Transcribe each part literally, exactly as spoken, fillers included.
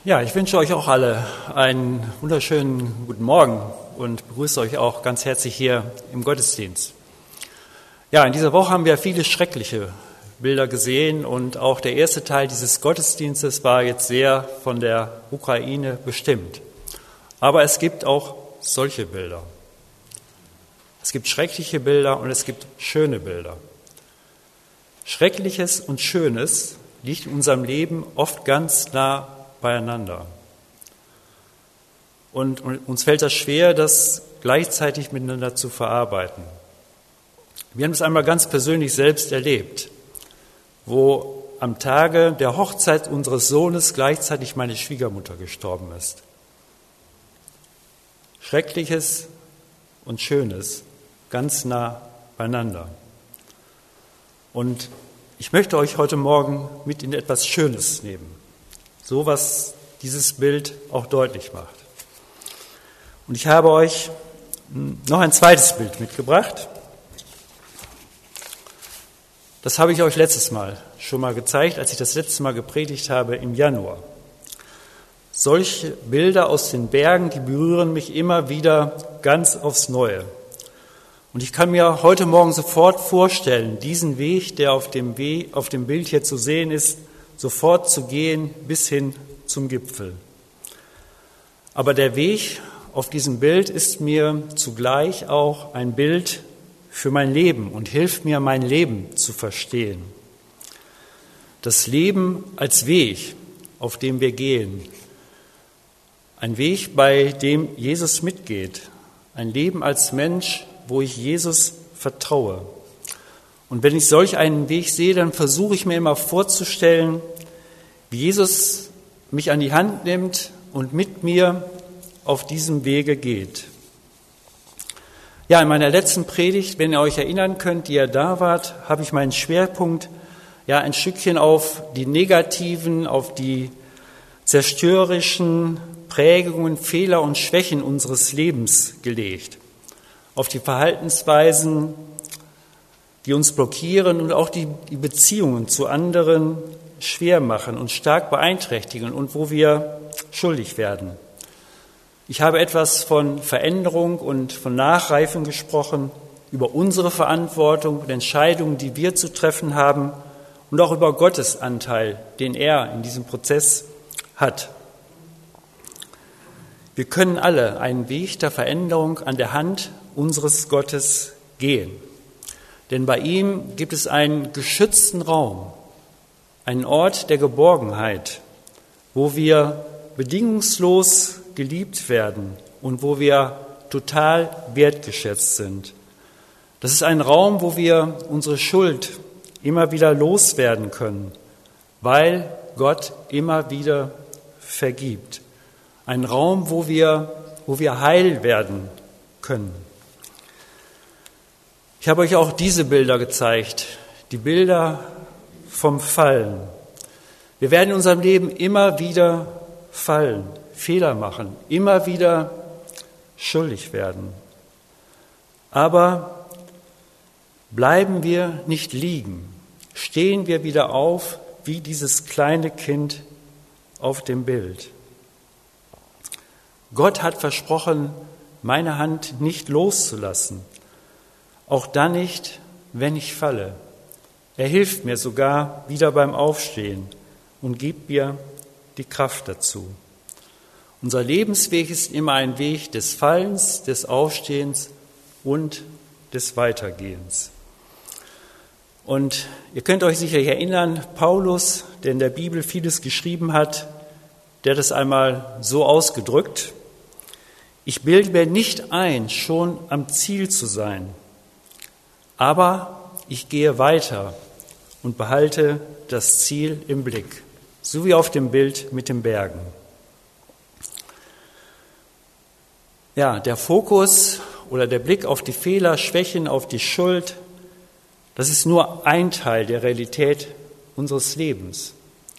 Ja, ich wünsche euch auch alle einen wunderschönen guten Morgen und begrüße euch auch ganz herzlich hier im Gottesdienst. Ja, in dieser Woche haben wir viele schreckliche Bilder gesehen und auch der erste Teil dieses Gottesdienstes war jetzt sehr von der Ukraine bestimmt. Aber es gibt auch solche Bilder. Es gibt schreckliche Bilder und es gibt schöne Bilder. Schreckliches und Schönes liegt in unserem Leben oft ganz nah beieinander. Und uns fällt das schwer, das gleichzeitig miteinander zu verarbeiten. Wir haben es einmal ganz persönlich selbst erlebt, wo am Tage der Hochzeit unseres Sohnes gleichzeitig meine Schwiegermutter gestorben ist. Schreckliches und Schönes ganz nah beieinander. Und ich möchte euch heute Morgen mit in etwas Schönes nehmen. So was dieses Bild auch deutlich macht. Und ich habe euch noch ein zweites Bild mitgebracht. Das habe ich euch letztes Mal schon mal gezeigt, als ich das letzte Mal gepredigt habe im Januar. Solche Bilder aus den Bergen, die berühren mich immer wieder ganz aufs Neue. Und ich kann mir heute Morgen sofort vorstellen, diesen Weg, der auf dem, Weg, auf dem Bild hier zu sehen ist, sofort zu gehen bis hin zum Gipfel. Aber der Weg auf diesem Bild ist mir zugleich auch ein Bild für mein Leben und hilft mir, mein Leben zu verstehen. Das Leben als Weg, auf dem wir gehen. Ein Weg, bei dem Jesus mitgeht. Ein Leben als Mensch, wo ich Jesus vertraue. Und wenn ich solch einen Weg sehe, dann versuche ich mir immer vorzustellen, wie Jesus mich an die Hand nimmt und mit mir auf diesem Wege geht. Ja, in meiner letzten Predigt, wenn ihr euch erinnern könnt, die ihr da wart, habe ich meinen Schwerpunkt ja ein Stückchen auf die negativen, auf die zerstörerischen Prägungen, Fehler und Schwächen unseres Lebens gelegt. Auf die Verhaltensweisen, die uns blockieren und auch die, die Beziehungen zu anderen schwer machen und stark beeinträchtigen und wo wir schuldig werden. Ich habe etwas von Veränderung und von Nachreifen gesprochen, über unsere Verantwortung und Entscheidungen, die wir zu treffen haben und auch über Gottes Anteil, den er in diesem Prozess hat. Wir können alle einen Weg der Veränderung an der Hand unseres Gottes gehen. Denn bei ihm gibt es einen geschützten Raum, einen Ort der Geborgenheit, wo wir bedingungslos geliebt werden und wo wir total wertgeschätzt sind. Das ist ein Raum, wo wir unsere Schuld immer wieder loswerden können, weil Gott immer wieder vergibt. Ein Raum, wo wir, wo wir heil werden können. Ich habe euch auch diese Bilder gezeigt, die Bilder vom Fallen. Wir werden in unserem Leben immer wieder fallen, Fehler machen, immer wieder schuldig werden. Aber bleiben wir nicht liegen, stehen wir wieder auf wie dieses kleine Kind auf dem Bild. Gott hat versprochen, meine Hand nicht loszulassen, auch dann nicht, wenn ich falle. Er hilft mir sogar wieder beim Aufstehen und gibt mir die Kraft dazu. Unser Lebensweg ist immer ein Weg des Fallens, des Aufstehens und des Weitergehens. Und ihr könnt euch sicher erinnern, Paulus, der in der Bibel vieles geschrieben hat, der hat es einmal so ausgedrückt: Ich bilde mir nicht ein, schon am Ziel zu sein, aber ich gehe weiter und behalte das Ziel im Blick, so wie auf dem Bild mit den Bergen. Ja, der Fokus oder der Blick auf die Fehler, Schwächen, auf die Schuld, das ist nur ein Teil der Realität unseres Lebens.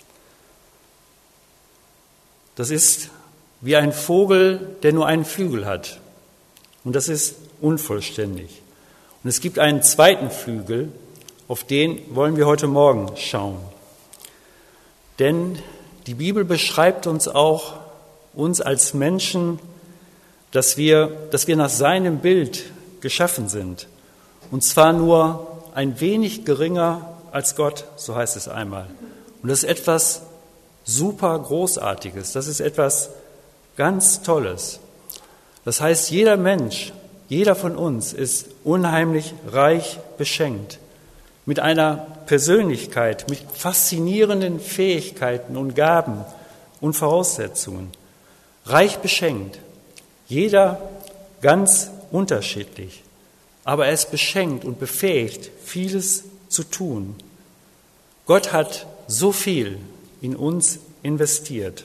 Das ist wie ein Vogel, der nur einen Flügel hat. Und das ist unvollständig. Und es gibt einen zweiten Flügel, auf den wollen wir heute Morgen schauen. Denn Die Bibel beschreibt uns auch, uns als Menschen, dass wir, dass wir nach seinem Bild geschaffen sind. Und zwar nur ein wenig geringer als Gott, so heißt es einmal. Und das ist etwas super Großartiges, das ist etwas ganz Tolles. Das heißt, jeder Mensch, jeder von uns ist unheimlich reich beschenkt. Mit einer Persönlichkeit, mit faszinierenden Fähigkeiten und Gaben und Voraussetzungen. Reich beschenkt. Jeder ganz unterschiedlich. Aber er ist beschenkt und befähigt, vieles zu tun. Gott hat so viel in uns investiert.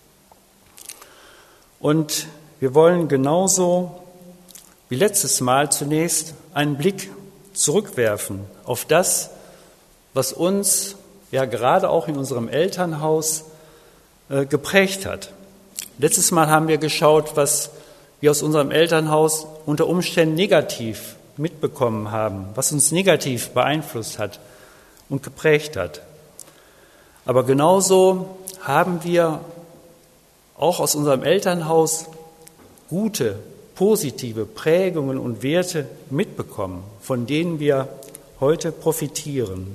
Und wir wollen genauso wie letztes Mal zunächst einen Blick zurückwerfen auf das, was uns ja gerade auch in unserem Elternhaus äh, geprägt hat. Letztes Mal haben wir geschaut, was wir aus unserem Elternhaus unter Umständen negativ mitbekommen haben, was uns negativ beeinflusst hat und geprägt hat. Aber genauso haben wir auch aus unserem Elternhaus gute, positive Prägungen und Werte mitbekommen, von denen wir heute profitieren.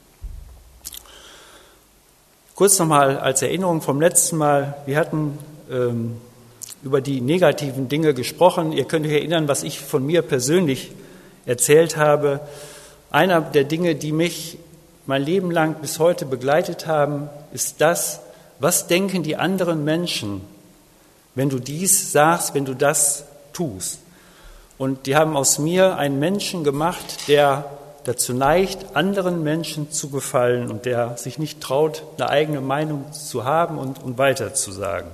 Kurz nochmal als Erinnerung vom letzten Mal, wir hatten ähm, über die negativen Dinge gesprochen. Ihr könnt euch erinnern, was ich von mir persönlich erzählt habe. Einer der Dinge, die mich mein Leben lang bis heute begleitet haben, ist das, was denken die anderen Menschen, wenn du dies sagst, wenn du das tust. Und die haben aus mir einen Menschen gemacht, der dazu neigt, anderen Menschen zu gefallen und der sich nicht traut, eine eigene Meinung zu haben und, und weiterzusagen.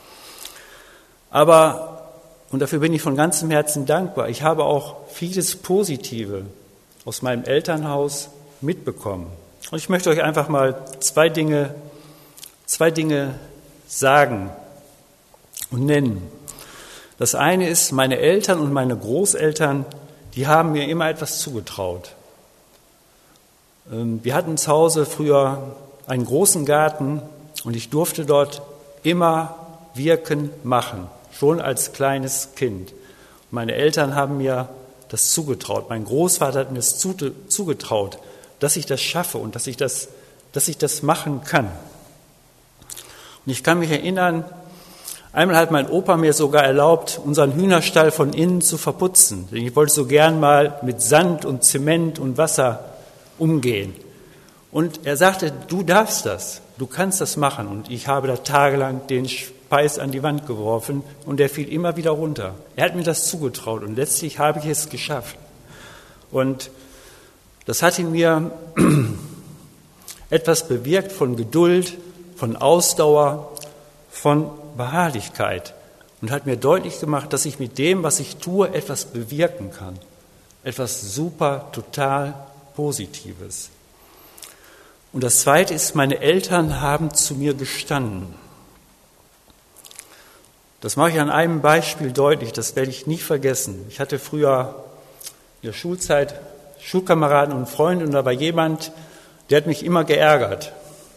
Aber, und dafür bin ich von ganzem Herzen dankbar, ich habe auch vieles Positive aus meinem Elternhaus mitbekommen. Und ich möchte euch einfach mal zwei Dinge, zwei Dinge sagen und nennen. Das eine ist, meine Eltern und meine Großeltern, die haben mir immer etwas zugetraut. Wir hatten zu Hause früher einen großen Garten und ich durfte dort immer wirken, machen, schon als kleines Kind. Meine Eltern haben mir das zugetraut. Mein Großvater hat mir das zugetraut, dass ich das schaffe und dass ich das, dass ich das machen kann. Und ich kann mich erinnern, einmal hat mein Opa mir sogar erlaubt, unseren Hühnerstall von innen zu verputzen. Denn ich wollte so gern mal mit Sand und Zement und Wasser umgehen. Und er sagte, du darfst das, du kannst das machen. Und ich habe da tagelang den Speis an die Wand geworfen und der fiel immer wieder runter. Er hat mir das zugetraut und letztlich habe ich es geschafft. Und das hat in mir etwas bewirkt von Geduld, von Ausdauer, von Beharrlichkeit und hat mir deutlich gemacht, dass ich mit dem, was ich tue, etwas bewirken kann. Etwas super, total Positives. Und das Zweite ist, meine Eltern haben zu mir gestanden. Das mache ich an einem Beispiel deutlich, das werde ich nie vergessen. Ich hatte früher in der Schulzeit Schulkameraden und Freunde und da war jemand, der hat mich immer geärgert.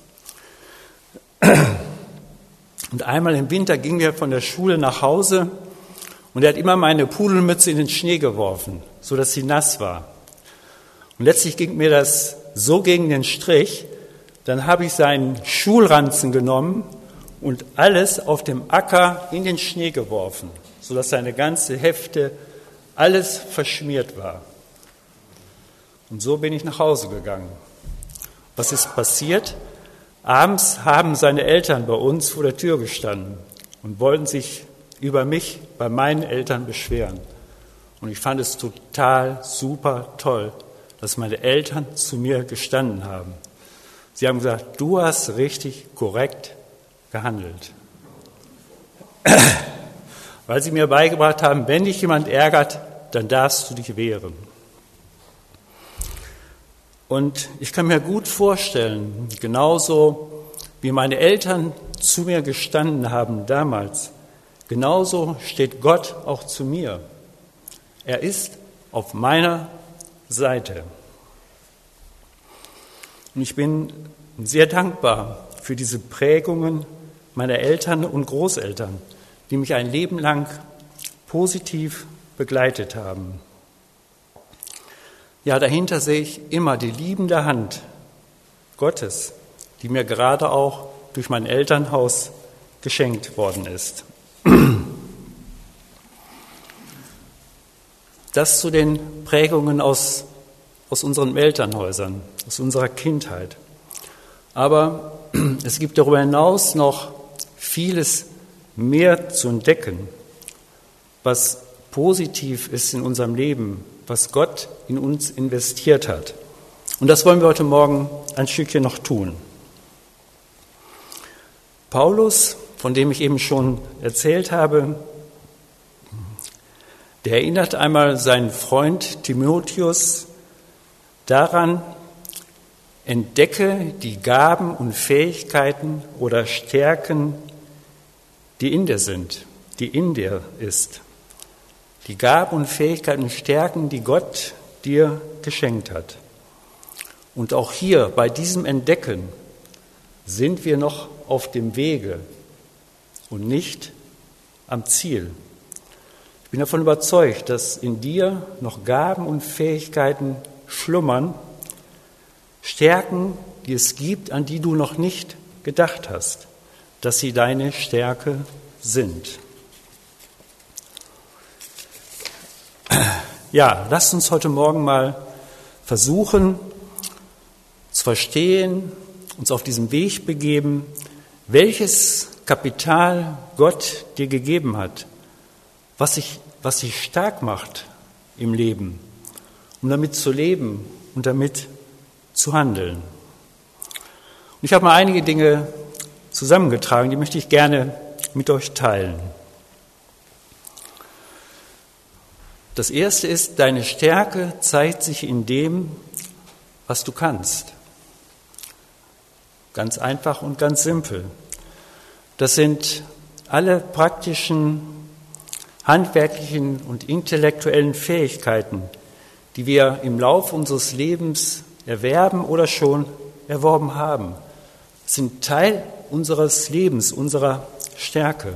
Und einmal im Winter gingen wir von der Schule nach Hause und er hat immer meine Pudelmütze in den Schnee geworfen, sodass sie nass war. Und letztlich ging mir das so gegen den Strich, dann habe ich seinen Schulranzen genommen und alles auf dem Acker in den Schnee geworfen, sodass seine ganze Hefte, alles verschmiert war. Und so bin ich nach Hause gegangen. Was ist passiert? Abends haben seine Eltern bei uns vor der Tür gestanden und wollten sich über mich bei meinen Eltern beschweren. Und ich fand es total super toll, dass meine Eltern zu mir gestanden haben. Sie haben gesagt, du hast richtig korrekt gehandelt. Weil sie mir beigebracht haben, wenn dich jemand ärgert, dann darfst du dich wehren. Und ich kann mir gut vorstellen, genauso wie meine Eltern zu mir gestanden haben damals, genauso steht Gott auch zu mir. Er ist auf meiner Seite. Und ich bin sehr dankbar für diese Prägungen meiner Eltern und Großeltern, die mich ein Leben lang positiv begleitet haben. Ja, dahinter sehe ich immer die liebende Hand Gottes, die mir gerade auch durch mein Elternhaus geschenkt worden ist. Das zu den Prägungen aus, aus unseren Elternhäusern, aus unserer Kindheit. Aber es gibt darüber hinaus noch vieles mehr zu entdecken, was positiv ist in unserem Leben, was Gott in uns investiert hat. Und das wollen wir heute Morgen ein Stückchen noch tun. Paulus, von dem ich eben schon erzählt habe, der erinnert einmal seinen Freund Timotheus daran, entdecke die Gaben und Fähigkeiten oder Stärken, die in dir sind, die in dir ist. Die Gaben und Fähigkeiten und Stärken, die Gott dir geschenkt hat. Und auch hier bei diesem Entdecken sind wir noch auf dem Wege und nicht am Ziel. Ich bin davon überzeugt, dass in dir noch Gaben und Fähigkeiten schlummern, Stärken, die es gibt, an die du noch nicht gedacht hast, dass sie deine Stärke sind. Ja, lasst uns heute Morgen mal versuchen zu verstehen, uns auf diesem Weg begeben, welches Kapital Gott dir gegeben hat, was sich, was sich stark macht im Leben, um damit zu leben und damit zu handeln. Und ich habe mal einige Dinge zusammengetragen, die möchte ich gerne mit euch teilen. Das erste ist, deine Stärke zeigt sich in dem, was du kannst. Ganz einfach und ganz simpel. Das sind alle praktischen, handwerklichen und intellektuellen Fähigkeiten, die wir im Laufe unseres Lebens erwerben oder schon erworben haben. Das sind Teil unseres Lebens, unserer Stärke.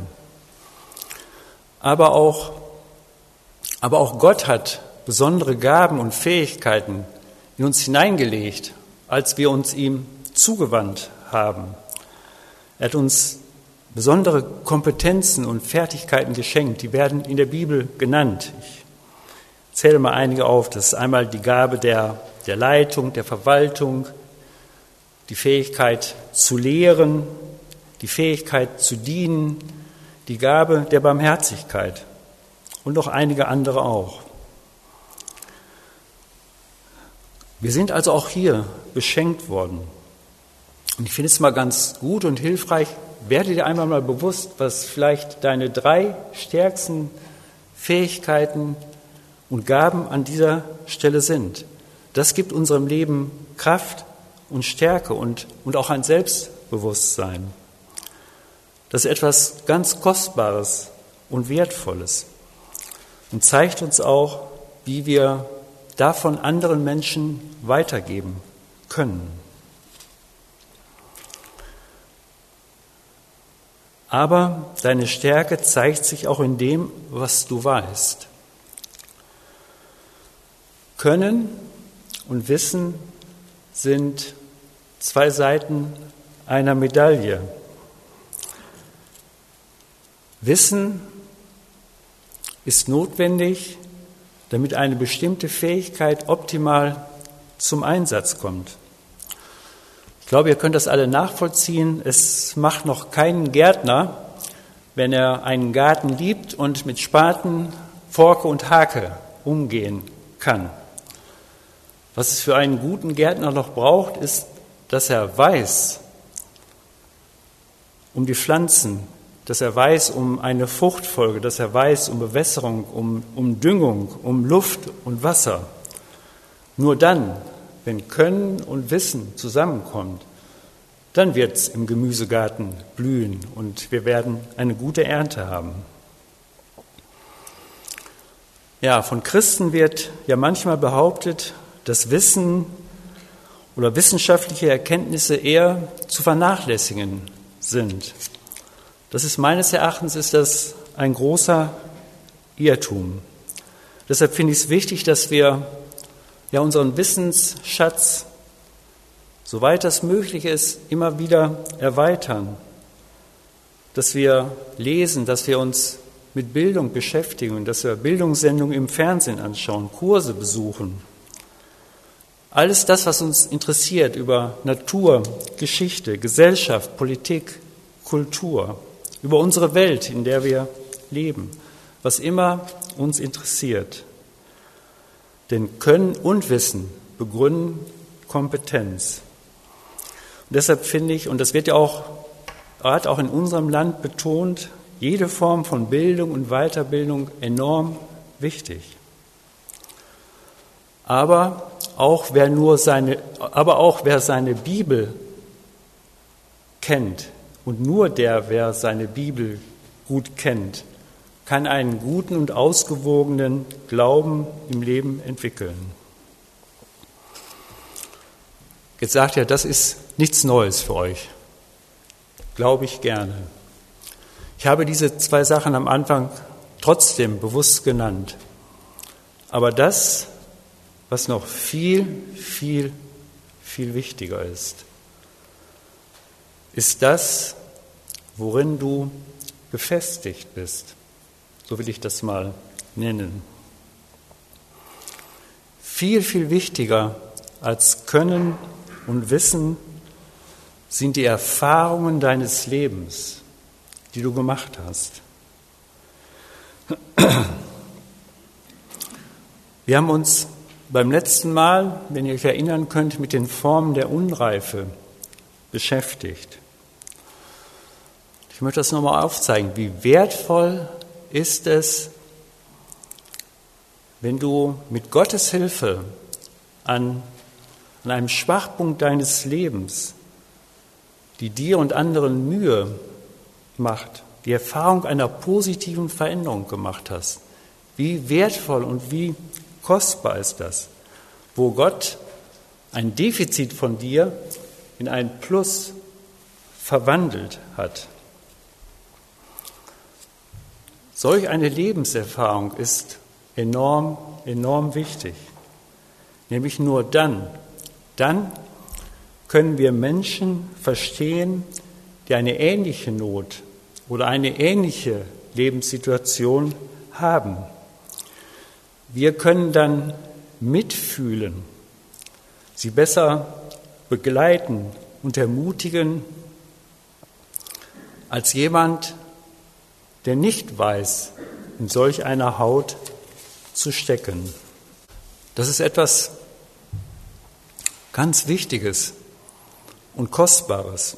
Aber auch, aber auch Gott hat besondere Gaben und Fähigkeiten in uns hineingelegt, als wir uns ihm zugewandt haben. Er hat uns besondere Kompetenzen und Fertigkeiten geschenkt, die werden in der Bibel genannt. Ich zähle mal einige auf. Das ist einmal die Gabe der, der Leitung, der Verwaltung, die Fähigkeit zu lehren, die Fähigkeit zu dienen, die Gabe der Barmherzigkeit und noch einige andere auch. Wir sind also auch hier beschenkt worden. Und ich finde es mal ganz gut und hilfreich, werde dir einmal mal bewusst, was vielleicht deine drei stärksten Fähigkeiten und Gaben an dieser Stelle sind. Das gibt unserem Leben Kraft und Stärke und, und auch ein Selbstbewusstsein. Das ist etwas ganz Kostbares und Wertvolles und zeigt uns auch, wie wir davon anderen Menschen weitergeben können. Aber deine Stärke zeigt sich auch in dem, was du weißt. Können und Wissen sind zwei Seiten einer Medaille. Wissen ist notwendig, damit eine bestimmte Fähigkeit optimal zum Einsatz kommt. Ich glaube, ihr könnt das alle nachvollziehen. Es macht noch keinen Gärtner, wenn er einen Garten liebt und mit Spaten, Forke und Hake umgehen kann. Was es für einen guten Gärtner noch braucht, ist, dass er weiß um die Pflanzen, dass er weiß um eine Fruchtfolge, dass er weiß um Bewässerung, um, um Düngung, um Luft und Wasser. Nur dann, wenn Können und Wissen zusammenkommt, dann wird es im Gemüsegarten blühen und wir werden eine gute Ernte haben. Ja, von Christen wird ja manchmal behauptet, dass Wissen oder wissenschaftliche Erkenntnisse eher zu vernachlässigen sind. Das ist meines Erachtens ist das ein großer Irrtum. Deshalb finde ich es wichtig, dass wir ja unseren Wissensschatz, soweit das möglich ist, immer wieder erweitern. Dass wir lesen, dass wir uns mit Bildung beschäftigen, dass wir Bildungssendungen im Fernsehen anschauen, Kurse besuchen. Alles das, was uns interessiert über Natur, Geschichte, Gesellschaft, Politik, Kultur, über unsere Welt, in der wir leben, was immer uns interessiert. Denn Können und Wissen begründen Kompetenz. Und deshalb finde ich, und das wird ja auch, gerade auch in unserem Land betont, jede Form von Bildung und Weiterbildung enorm wichtig. Aber auch wer nur seine, aber auch wer seine Bibel kennt und nur der, wer seine Bibel gut kennt, kann einen guten und ausgewogenen Glauben im Leben entwickeln. Jetzt sagt er, das ist nichts Neues für euch. Glaube ich gerne. Ich habe diese zwei Sachen am Anfang trotzdem bewusst genannt. Aber das, was noch viel, viel, viel wichtiger ist, ist das, worin du befestigt bist. So will ich das mal nennen. Viel, viel wichtiger als Können und Wissen sind die Erfahrungen deines Lebens, die du gemacht hast. Wir haben uns beim letzten Mal, wenn ihr euch erinnern könnt, mit den Formen der Unreife beschäftigt. Ich möchte das nochmal aufzeigen, wie wertvoll ist es, wenn du mit Gottes Hilfe an, an einem Schwachpunkt deines Lebens, die dir und anderen Mühe macht, die Erfahrung einer positiven Veränderung gemacht hast. Wie wertvoll und wie kostbar ist das, wo Gott ein Defizit von dir in ein Plus verwandelt hat. Solch eine Lebenserfahrung ist enorm, enorm wichtig. Nämlich nur dann, dann können wir Menschen verstehen, die eine ähnliche Not oder eine ähnliche Lebenssituation haben. Wir können dann mitfühlen, sie besser begleiten und ermutigen als jemand, der nicht weiß, in solch einer Haut zu stecken. Das ist etwas ganz Wichtiges und Kostbares.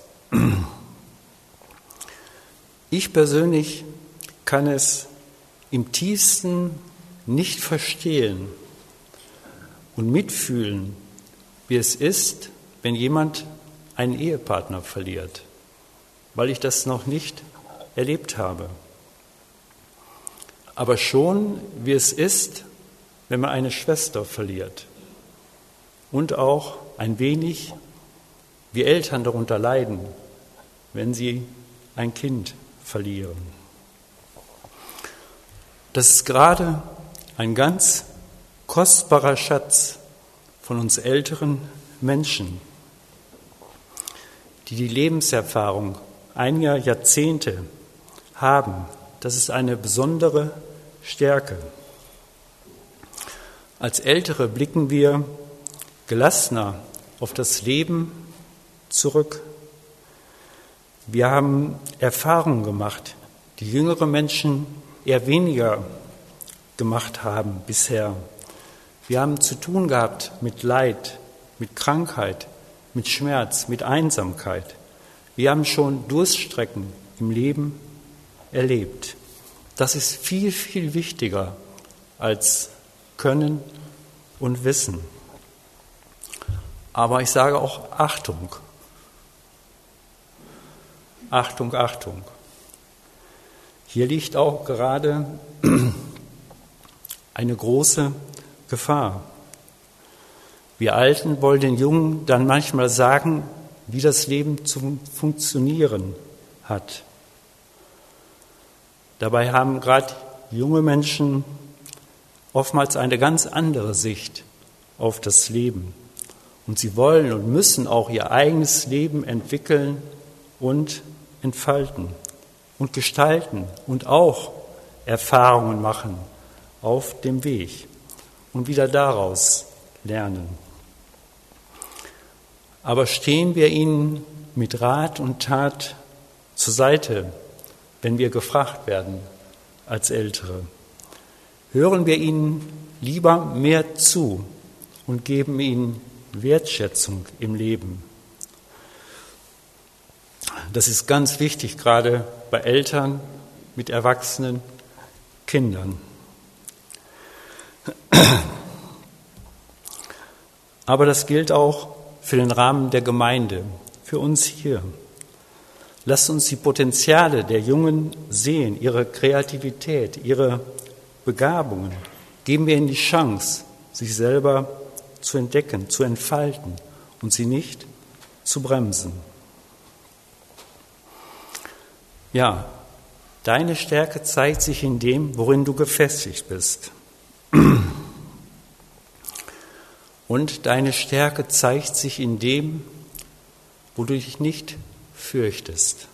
Ich persönlich kann es im tiefsten nicht verstehen und mitfühlen, wie es ist, wenn jemand einen Ehepartner verliert, weil ich das noch nicht erlebt habe. Aber schon, wie es ist, wenn man eine Schwester verliert und auch ein wenig, wie Eltern darunter leiden, wenn sie ein Kind verlieren. Das ist gerade ein ganz kostbarer Schatz von uns älteren Menschen, die die Lebenserfahrung einiger Jahrzehnte haben. Das ist eine besondere Stärke. Als Ältere blicken wir gelassener auf das Leben zurück. Wir haben Erfahrungen gemacht, die jüngere Menschen eher weniger gemacht haben bisher. Wir haben zu tun gehabt mit Leid, mit Krankheit, mit Schmerz, mit Einsamkeit. Wir haben schon Durststrecken im Leben erlebt. Das ist viel, viel wichtiger als Können und Wissen. Aber ich sage auch Achtung. Achtung, Achtung. Hier liegt auch gerade eine große Gefahr. Wir Alten wollen den Jungen dann manchmal sagen, wie das Leben zu funktionieren hat. Dabei haben gerade junge Menschen oftmals eine ganz andere Sicht auf das Leben. Und sie wollen und müssen auch ihr eigenes Leben entwickeln und entfalten und gestalten und auch Erfahrungen machen auf dem Weg und wieder daraus lernen. Aber stehen wir ihnen mit Rat und Tat zur Seite, wenn wir gefragt werden als Ältere? Hören wir ihnen lieber mehr zu und geben ihnen Wertschätzung im Leben? Das ist ganz wichtig, gerade bei Eltern mit erwachsenen Kindern. Aber das gilt auch für den Rahmen der Gemeinde, für uns hier. Lasst uns die Potenziale der Jungen sehen, ihre Kreativität, ihre Begabungen. Geben wir ihnen die Chance, sich selber zu entdecken, zu entfalten und sie nicht zu bremsen. Ja, deine Stärke zeigt sich in dem, worin du gefestigt bist. Und deine Stärke zeigt sich in dem, wo du dich nicht fürchtest.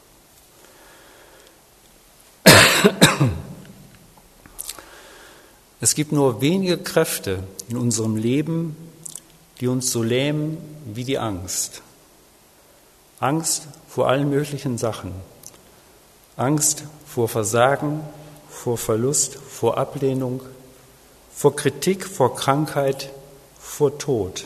Es gibt nur wenige Kräfte in unserem Leben, die uns so lähmen wie die Angst. Angst vor allen möglichen Sachen. Angst vor Versagen, vor Verlust, vor Ablehnung, vor Kritik, vor Krankheit, vor Tod.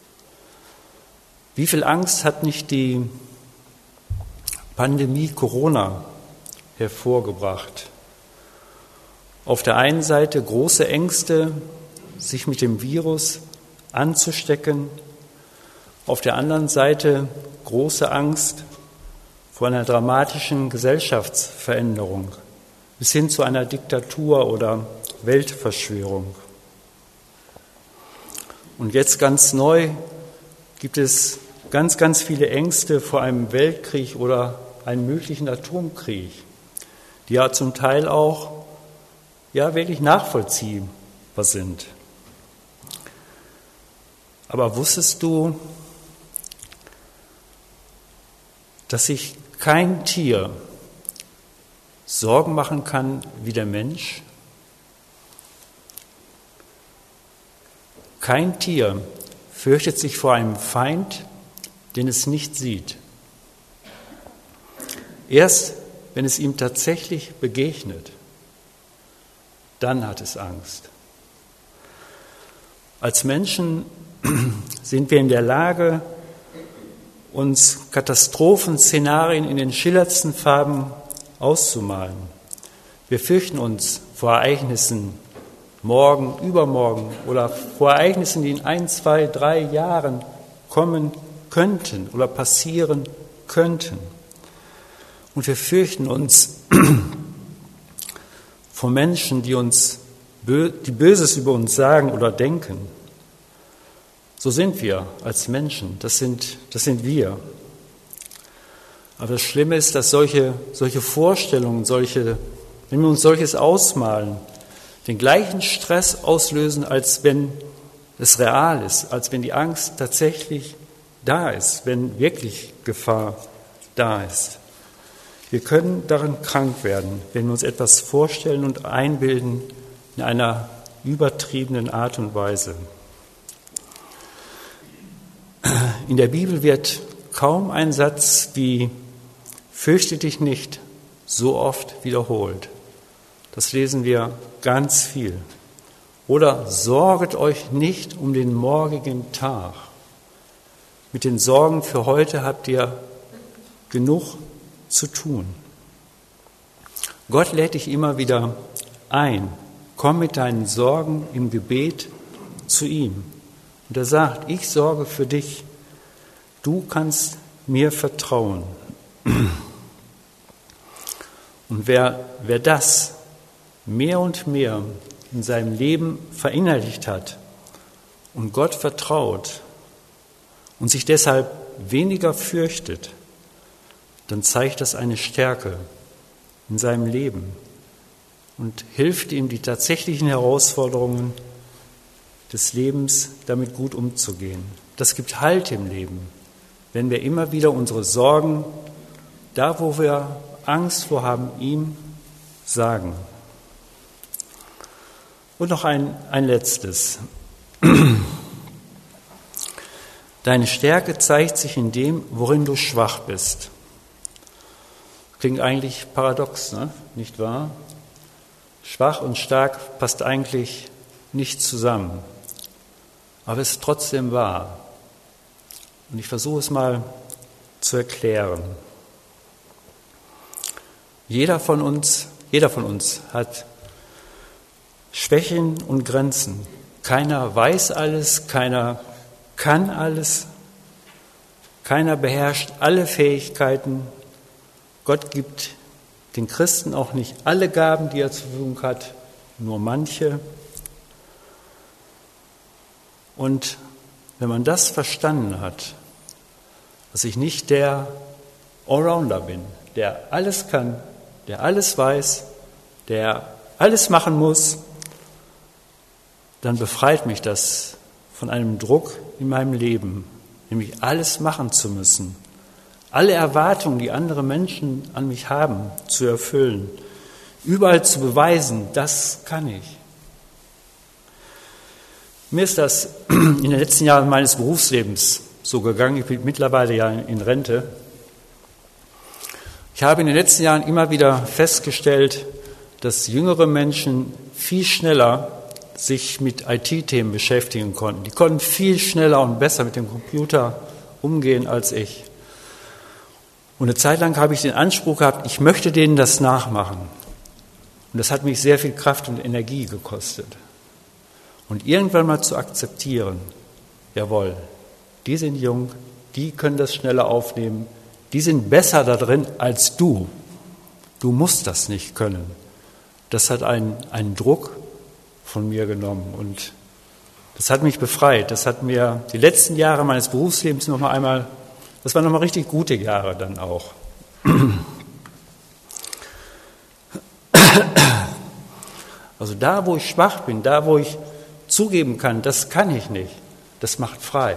Wie viel Angst hat nicht die Pandemie Corona hervorgebracht? Auf der einen Seite große Ängste, sich mit dem Virus anzustecken. Auf der anderen Seite große Angst vor einer dramatischen Gesellschaftsveränderung bis hin zu einer Diktatur oder Weltverschwörung. Und jetzt ganz neu gibt es ganz, ganz viele Ängste vor einem Weltkrieg oder einem möglichen Atomkrieg, die ja zum Teil auch ja wirklich nachvollziehbar sind. Aber wusstest du, dass sich kein Tier Sorgen machen kann wie der Mensch? Kein Tier fürchtet sich vor einem Feind, den es nicht sieht. Erst wenn es ihm tatsächlich begegnet, dann hat es Angst. Als Menschen sind wir in der Lage, uns Katastrophenszenarien in den schillerndsten Farben auszumalen. Wir fürchten uns vor Ereignissen morgen, übermorgen oder vor Ereignissen, die in ein, zwei, drei Jahren kommen könnten oder passieren könnten. Und wir fürchten uns vor Menschen, die uns, die Böses über uns sagen oder denken. So sind wir als Menschen, das sind, das sind wir. Aber das Schlimme ist, dass solche, solche Vorstellungen, solche, wenn wir uns solches ausmalen, den gleichen Stress auslösen, als wenn es real ist, als wenn die Angst tatsächlich da ist, wenn wirklich Gefahr da ist. Wir können daran krank werden, wenn wir uns etwas vorstellen und einbilden in einer übertriebenen Art und Weise. In der Bibel wird kaum ein Satz wie „Fürchte dich nicht" so oft wiederholt. Das lesen wir ganz viel. Oder „Sorget euch nicht um den morgigen Tag". Mit den Sorgen für heute habt ihr genug zu tun. Gott lädt dich immer wieder ein. Komm mit deinen Sorgen im Gebet zu ihm. Und er sagt, ich sorge für dich. Du kannst mir vertrauen. Und wer, wer das mehr und mehr in seinem Leben verinnerlicht hat und Gott vertraut und sich deshalb weniger fürchtet, dann zeigt das eine Stärke in seinem Leben und hilft ihm, die tatsächlichen Herausforderungen des Lebens damit gut umzugehen. Das gibt Halt im Leben, wenn wir immer wieder unsere Sorgen, da wo wir Angst vor haben, ihm sagen. Und noch ein, ein letztes. Deine Stärke zeigt sich in dem, worin du schwach bist. Klingt eigentlich paradox, ne? Nicht wahr? Schwach und stark passt eigentlich nicht zusammen, aber es ist trotzdem wahr. Und ich versuche es mal zu erklären. Jeder von uns, jeder von uns hat Schwächen und Grenzen. Keiner weiß alles, keiner kann alles, keiner beherrscht alle Fähigkeiten. Gott gibt den Christen auch nicht alle Gaben, die er zur Verfügung hat, nur manche. Und wenn man das verstanden hat, dass ich nicht der Allrounder bin, der alles kann, der alles weiß, der alles machen muss, dann befreit mich das von einem Druck in meinem Leben, nämlich alles machen zu müssen, alle Erwartungen, die andere Menschen an mich haben, zu erfüllen, überall zu beweisen, das kann ich. Mir ist das in den letzten Jahren meines Berufslebens so gegangen, ich bin mittlerweile ja in Rente. Ich habe in den letzten Jahren immer wieder festgestellt, dass jüngere Menschen viel schneller sich mit I T-Themen beschäftigen konnten. Die konnten viel schneller und besser mit dem Computer umgehen als ich. Und eine Zeit lang habe ich den Anspruch gehabt, ich möchte denen das nachmachen. Und das hat mich sehr viel Kraft und Energie gekostet. Und irgendwann mal zu akzeptieren, jawohl, die sind jung, die können das schneller aufnehmen, die sind besser da drin als du. Du musst das nicht können. Das hat einen, einen Druck von mir genommen und das hat mich befreit. Das hat mir die letzten Jahre meines Berufslebens noch mal einmal, das waren noch mal richtig gute Jahre dann auch. Also da, wo ich schwach bin, da, wo ich zugeben kann, das kann ich nicht, das macht frei.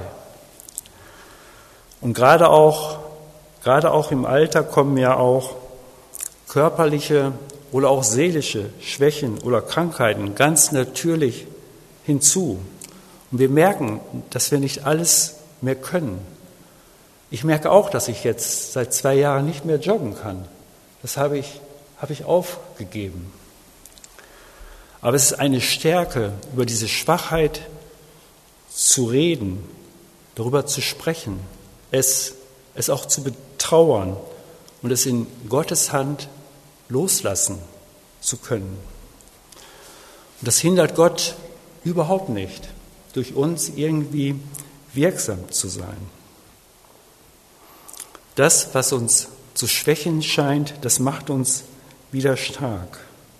Und gerade auch, gerade auch im Alter kommen ja auch körperliche oder auch seelische Schwächen oder Krankheiten ganz natürlich hinzu. Und wir merken, dass wir nicht alles mehr können. Ich merke auch, dass ich jetzt seit zwei Jahren nicht mehr joggen kann. Das habe ich, habe ich aufgegeben. Aber es ist eine Stärke, über diese Schwachheit zu reden, darüber zu sprechen, es, es auch zu betrauern und es in Gottes Hand loslassen zu können. Und das hindert Gott überhaupt nicht, durch uns irgendwie wirksam zu sein. Das, was uns zu schwächen scheint, das macht uns wieder stark.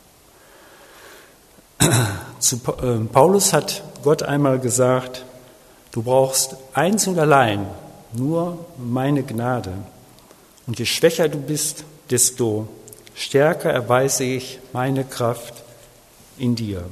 Zu Paulus hat Gott einmal gesagt, du brauchst eins und allein nur meine Gnade. Und je schwächer du bist, desto stärker erweise ich meine Kraft in dir.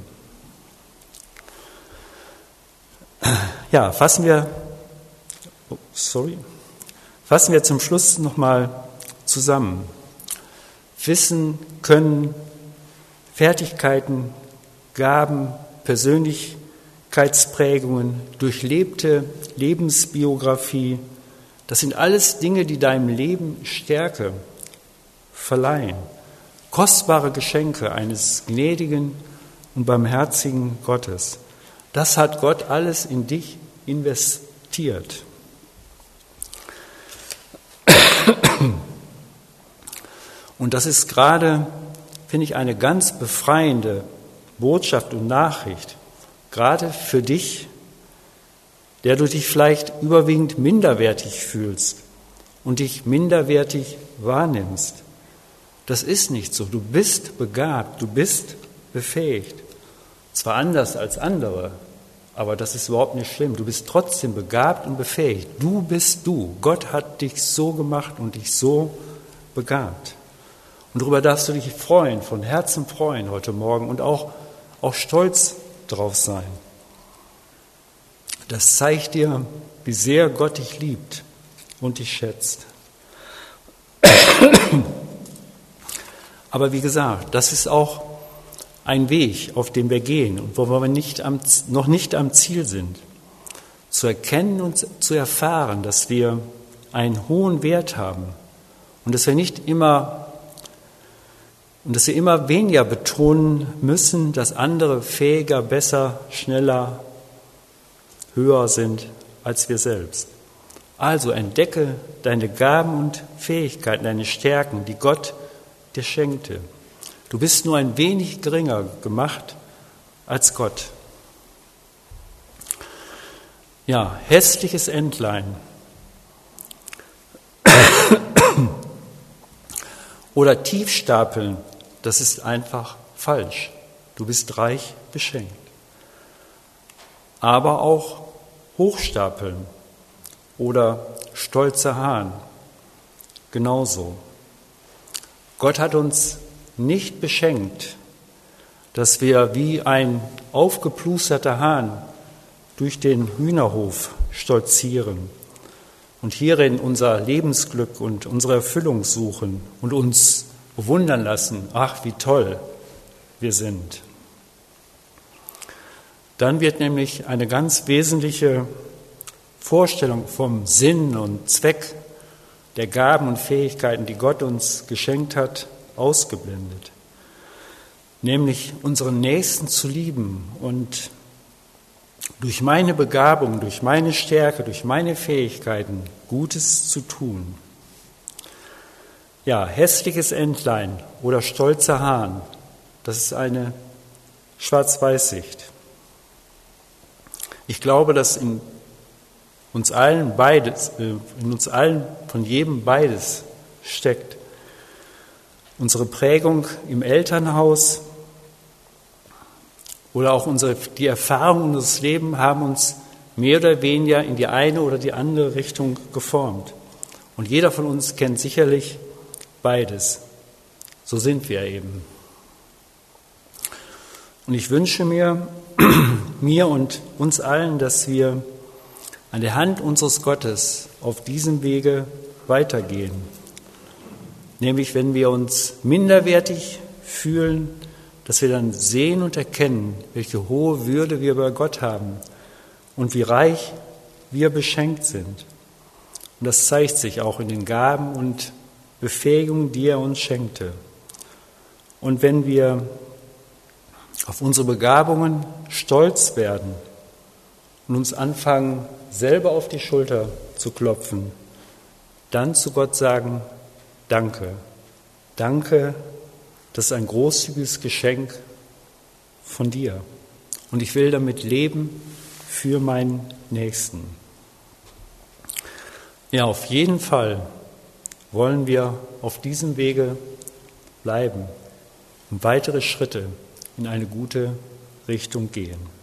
Ja, fassen wir, oh, sorry, fassen wir zum Schluss nochmal zusammen. Wissen, Können, Fertigkeiten, Gaben, Persönlichkeitsprägungen, durchlebte Lebensbiografie, das sind alles Dinge, die deinem Leben Stärke verleihen. Kostbare Geschenke eines gnädigen und barmherzigen Gottes. Das hat Gott alles in dich investiert. Und das ist gerade, finde ich, eine ganz befreiende Botschaft und Nachricht, gerade für dich, der du dich vielleicht überwiegend minderwertig fühlst und dich minderwertig wahrnimmst. Das ist nicht so. Du bist begabt, du bist befähigt. Zwar anders als andere, aber das ist überhaupt nicht schlimm. Du bist trotzdem begabt und befähigt. Du bist du. Gott hat dich so gemacht und dich so begabt. Und darüber darfst du dich freuen, von Herzen freuen heute Morgen und auch, auch stolz drauf sein. Das zeigt dir, wie sehr Gott dich liebt und dich schätzt. Aber wie gesagt, das ist auch ein Weg, auf dem wir gehen und wo wir nicht am, noch nicht am Ziel sind. Zu erkennen und zu erfahren, dass wir einen hohen Wert haben und dass wir nicht immer und dass wir immer weniger betonen müssen, dass andere fähiger, besser, schneller, höher sind als wir selbst. Also entdecke deine Gaben und Fähigkeiten, deine Stärken, die Gott dir schenkte. Du bist nur ein wenig geringer gemacht als Gott. Ja, hässliches Entlein. Oder Tiefstapeln, das ist einfach falsch. Du bist reich beschenkt. Aber auch Hochstapeln oder stolzer Hahn, genauso. Gott hat uns nicht beschenkt, dass wir wie ein aufgeplusterter Hahn durch den Hühnerhof stolzieren und hierin unser Lebensglück und unsere Erfüllung suchen und uns bewundern lassen, ach, wie toll wir sind. Dann wird nämlich eine ganz wesentliche Vorstellung vom Sinn und Zweck der Gaben und Fähigkeiten, die Gott uns geschenkt hat, ausgeblendet. Nämlich unseren Nächsten zu lieben und durch meine Begabung, durch meine Stärke, durch meine Fähigkeiten Gutes zu tun. Ja, hässliches Entlein oder stolzer Hahn, das ist eine Schwarz-Weiß-Sicht. Ich glaube, dass in uns allen beides, in uns allen von jedem beides steckt. Unsere Prägung im Elternhaus oder auch unsere, die Erfahrungen unseres Lebens haben uns mehr oder weniger in die eine oder die andere Richtung geformt. Und jeder von uns kennt sicherlich beides. So sind wir eben. Und ich wünsche mir, mir und uns allen, dass wir an der Hand unseres Gottes auf diesem Wege weitergehen. Nämlich, wenn wir uns minderwertig fühlen, dass wir dann sehen und erkennen, welche hohe Würde wir bei Gott haben und wie reich wir beschenkt sind. Und das zeigt sich auch in den Gaben und Befähigungen, die er uns schenkte. Und wenn wir auf unsere Begabungen stolz werden und uns anfangen, selber auf die Schulter zu klopfen, dann zu Gott sagen, danke, danke, das ist ein großzügiges Geschenk von dir. Und ich will damit leben für meinen Nächsten. Ja, auf jeden Fall wollen wir auf diesem Wege bleiben und weitere Schritte in eine gute Richtung gehen.